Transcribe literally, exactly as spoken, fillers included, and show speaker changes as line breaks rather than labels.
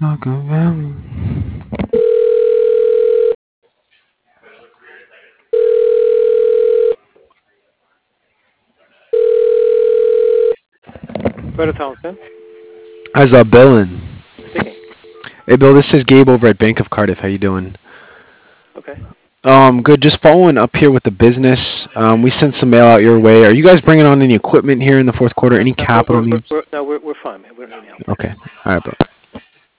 Talking about
Better Thompson.
How's uh, Bill? And
Speaking.
hey, Bill, this is Gabe over at Bank of Cardiff. How you doing?
Okay.
Um, good. Just following up here with the business. Um, we sent some mail out your way. Are you guys bringing on any equipment here in the fourth quarter?
No,
Any
no, we're,
capital
we're, we're,
needs?
we're, no, we're, we're fine, man. We don't need any help.
Okay. All right, Bill.